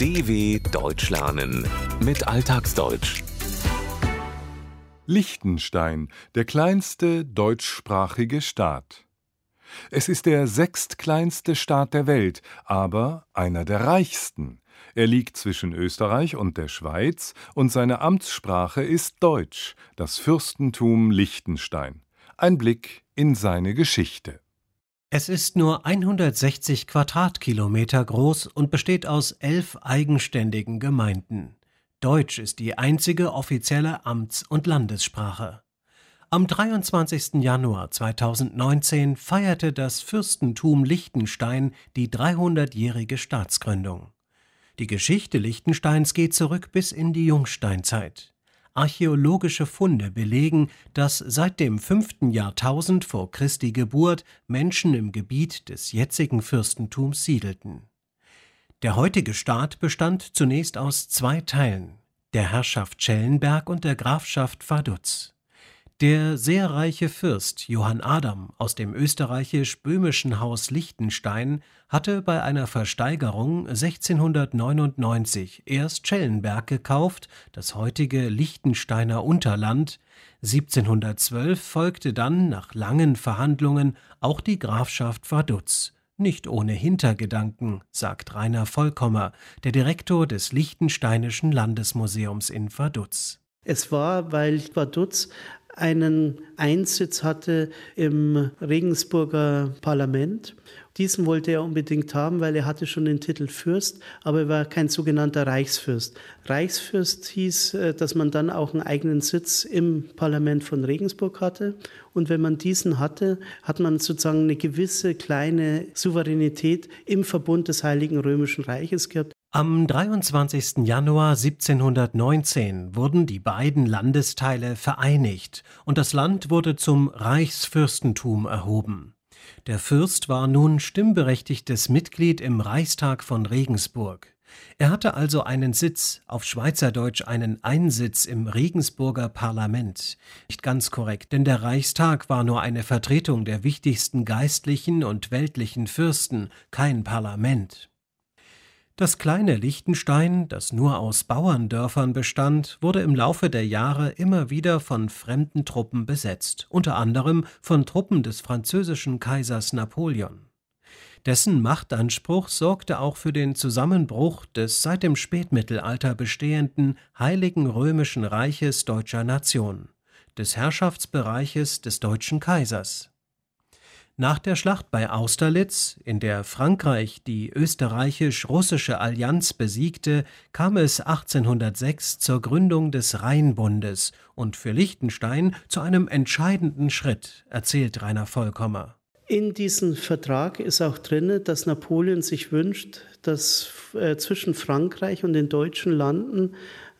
DW Deutsch lernen mit Alltagsdeutsch. Liechtenstein, der kleinste deutschsprachige Staat. Es ist der sechstkleinste Staat der Welt, aber einer der reichsten. Er liegt zwischen Österreich und der Schweiz und seine Amtssprache ist Deutsch, das Fürstentum Liechtenstein. Ein Blick in seine Geschichte. Es ist nur 160 Quadratkilometer groß und besteht aus 11 eigenständigen Gemeinden. Deutsch ist die einzige offizielle Amts- und Landessprache. Am 23. Januar 2019 feierte das Fürstentum Liechtenstein die 300-jährige Staatsgründung. Die Geschichte Liechtensteins geht zurück bis in die Jungsteinzeit. Archäologische Funde belegen, dass seit dem 5. Jahrtausend vor Christi Geburt Menschen im Gebiet des jetzigen Fürstentums siedelten. Der heutige Staat bestand zunächst aus 2 Teilen, der Herrschaft Schellenberg und der Grafschaft Vaduz. Der sehr reiche Fürst Johann Adam aus dem österreichisch-böhmischen Haus Liechtenstein hatte bei einer Versteigerung 1699 erst Schellenberg gekauft, das heutige Liechtensteiner Unterland. 1712 folgte dann nach langen Verhandlungen auch die Grafschaft Vaduz. Nicht ohne Hintergedanken, sagt Rainer Vollkommer, der Direktor des Liechtensteinischen Landesmuseums in Vaduz. Es war, weil Vaduz einen Einsitz hatte im Regensburger Parlament. Diesen wollte er unbedingt haben, weil er hatte schon den Titel Fürst, aber er war kein sogenannter Reichsfürst. Reichsfürst hieß, dass man dann auch einen eigenen Sitz im Parlament von Regensburg hatte. Und wenn man diesen hatte, hat man sozusagen eine gewisse kleine Souveränität im Verbund des Heiligen Römischen Reiches gehabt. Am 23. Januar 1719 wurden die beiden Landesteile vereinigt und das Land wurde zum Reichsfürstentum erhoben. Der Fürst war nun stimmberechtigtes Mitglied im Reichstag von Regensburg. Er hatte also einen Sitz, auf Schweizerdeutsch einen Einsitz im Regensburger Parlament. Nicht ganz korrekt, denn der Reichstag war nur eine Vertretung der wichtigsten geistlichen und weltlichen Fürsten, kein Parlament. Das kleine Liechtenstein, das nur aus Bauerndörfern bestand, wurde im Laufe der Jahre immer wieder von fremden Truppen besetzt, unter anderem von Truppen des französischen Kaisers Napoleon. Dessen Machtanspruch sorgte auch für den Zusammenbruch des seit dem Spätmittelalter bestehenden Heiligen Römischen Reiches deutscher Nation, des Herrschaftsbereiches des deutschen Kaisers. Nach der Schlacht bei Austerlitz, in der Frankreich die österreichisch-russische Allianz besiegte, kam es 1806 zur Gründung des Rheinbundes und für Liechtenstein zu einem entscheidenden Schritt, erzählt Rainer Vollkommer. In diesem Vertrag ist auch drin, dass Napoleon sich wünscht, dass zwischen Frankreich und den deutschen Landen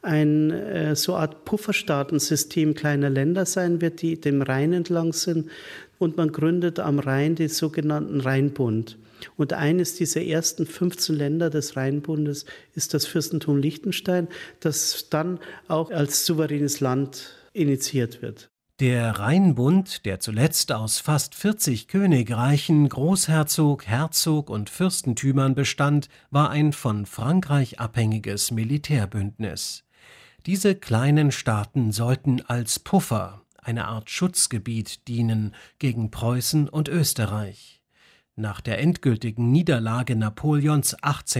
ein so eine Art Pufferstaatensystem kleiner Länder sein wird, die dem Rhein entlang sind. Und man gründet am Rhein den sogenannten Rheinbund. Und eines dieser ersten 15 Länder des Rheinbundes ist das Fürstentum Liechtenstein, das dann auch als souveränes Land initiiert wird. Der Rheinbund, der zuletzt aus fast 40 Königreichen, Großherzog, Herzog und Fürstentümern bestand, war ein von Frankreich abhängiges Militärbündnis. Diese kleinen Staaten sollten als Puffer, eine Art Schutzgebiet, dienen gegen Preußen und Österreich. Nach der endgültigen Niederlage Napoleons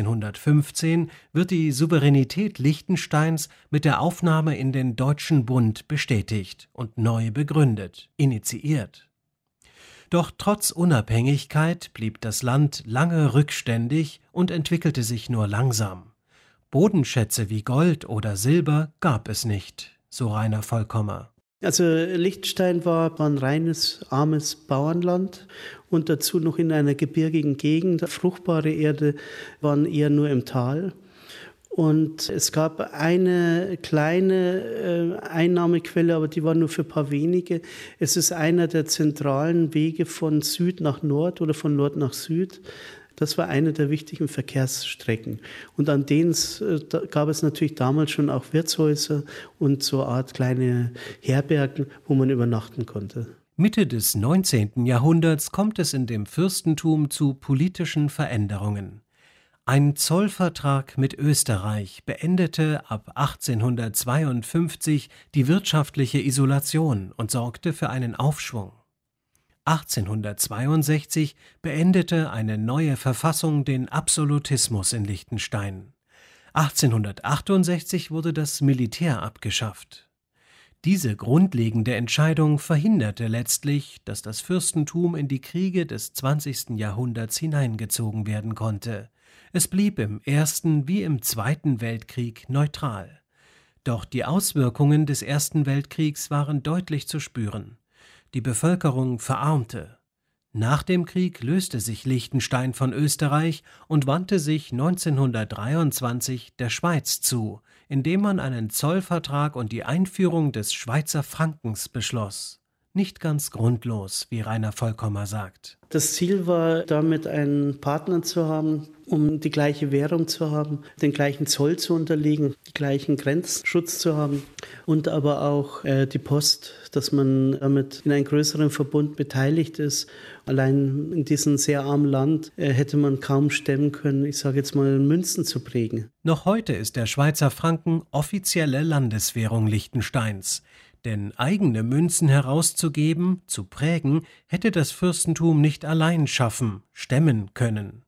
1815 wird die Souveränität Liechtensteins mit der Aufnahme in den Deutschen Bund bestätigt und neu begründet, initiiert. Doch trotz Unabhängigkeit blieb das Land lange rückständig und entwickelte sich nur langsam. Bodenschätze wie Gold oder Silber gab es nicht, so Rainer Vollkommer. Also Liechtenstein war ein reines, armes Bauernland und dazu noch in einer gebirgigen Gegend. Fruchtbare Erde waren eher nur im Tal. Und es gab eine kleine Einnahmequelle, aber die war nur für ein paar wenige. Es ist einer der zentralen Wege von Süd nach Nord oder von Nord nach Süd. Das war eine der wichtigen Verkehrsstrecken. Und an denen gab es natürlich damals schon auch Wirtshäuser und so eine Art kleine Herbergen, wo man übernachten konnte. Mitte des 19. Jahrhunderts kommt es in dem Fürstentum zu politischen Veränderungen. Ein Zollvertrag mit Österreich beendete ab 1852 die wirtschaftliche Isolation und sorgte für einen Aufschwung. 1862 beendete eine neue Verfassung den Absolutismus in Liechtenstein. 1868 wurde das Militär abgeschafft. Diese grundlegende Entscheidung verhinderte letztlich, dass das Fürstentum in die Kriege des 20. Jahrhunderts hineingezogen werden konnte. Es blieb im Ersten wie im Zweiten Weltkrieg neutral. Doch die Auswirkungen des Ersten Weltkriegs waren deutlich zu spüren. Die Bevölkerung verarmte. Nach dem Krieg löste sich Liechtenstein von Österreich und wandte sich 1923 der Schweiz zu, indem man einen Zollvertrag und die Einführung des Schweizer Frankens beschloss. Nicht ganz grundlos, wie Rainer Vollkommer sagt. Das Ziel war, damit einen Partner zu haben, um die gleiche Währung zu haben, den gleichen Zoll zu unterliegen, den gleichen Grenzschutz zu haben und aber auch die Post, dass man damit in einem größeren Verbund beteiligt ist. Allein in diesem sehr armen Land hätte man kaum stemmen können, ich sage jetzt mal, Münzen zu prägen. Noch heute ist der Schweizer Franken offizielle Landeswährung Liechtensteins. Denn eigene Münzen herauszugeben, zu prägen, hätte das Fürstentum nicht allein stemmen können.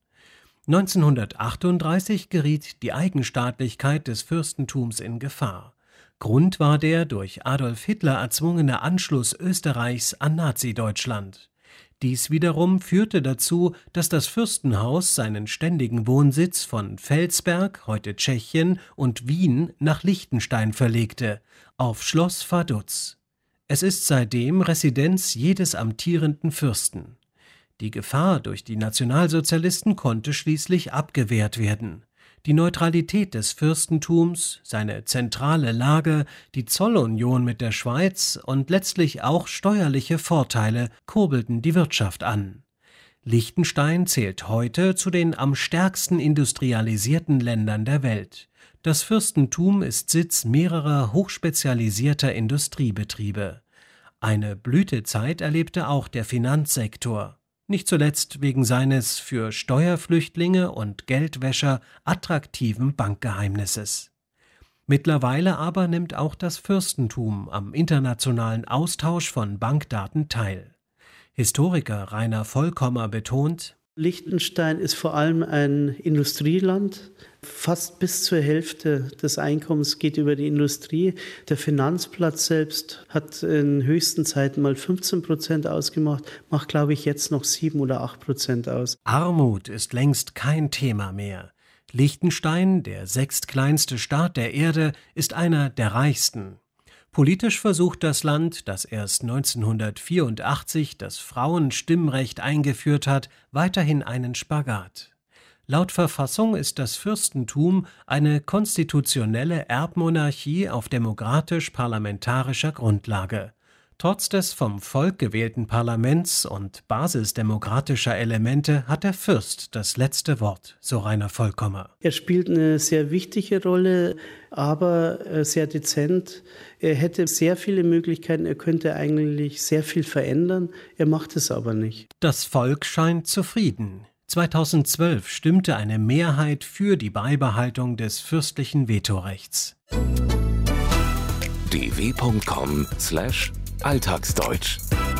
1938 geriet die Eigenstaatlichkeit des Fürstentums in Gefahr. Grund war der durch Adolf Hitler erzwungene Anschluss Österreichs an Nazi-Deutschland. Dies wiederum führte dazu, dass das Fürstenhaus seinen ständigen Wohnsitz von Felsberg, heute Tschechien, und Wien nach Liechtenstein verlegte, auf Schloss Vaduz. Es ist seitdem Residenz jedes amtierenden Fürsten. Die Gefahr durch die Nationalsozialisten konnte schließlich abgewehrt werden. Die Neutralität des Fürstentums, seine zentrale Lage, die Zollunion mit der Schweiz und letztlich auch steuerliche Vorteile kurbelten die Wirtschaft an. Liechtenstein zählt heute zu den am stärksten industrialisierten Ländern der Welt. Das Fürstentum ist Sitz mehrerer hochspezialisierter Industriebetriebe. Eine Blütezeit erlebte auch der Finanzsektor. Nicht zuletzt wegen seines für Steuerflüchtlinge und Geldwäscher attraktiven Bankgeheimnisses. Mittlerweile aber nimmt auch das Fürstentum am internationalen Austausch von Bankdaten teil. Historiker Rainer Vollkommer betont: Liechtenstein ist vor allem ein Industrieland. Fast bis zur Hälfte des Einkommens geht über die Industrie. Der Finanzplatz selbst hat in höchsten Zeiten mal 15% ausgemacht, macht, glaube ich, jetzt noch 7 oder 8% aus. Armut ist längst kein Thema mehr. Liechtenstein, der sechstkleinste Staat der Erde, ist einer der reichsten. Politisch versucht das Land, das erst 1984 das Frauenstimmrecht eingeführt hat, weiterhin einen Spagat. Laut Verfassung ist das Fürstentum eine konstitutionelle Erbmonarchie auf demokratisch-parlamentarischer Grundlage. Trotz des vom Volk gewählten Parlaments und basisdemokratischer Elemente hat der Fürst das letzte Wort, so Rainer Vollkommer. Er spielt eine sehr wichtige Rolle, aber sehr dezent. Er hätte sehr viele Möglichkeiten, er könnte eigentlich sehr viel verändern, er macht es aber nicht. Das Volk scheint zufrieden. 2012 stimmte eine Mehrheit für die Beibehaltung des fürstlichen Vetorechts. dw.com/alltagsdeutsch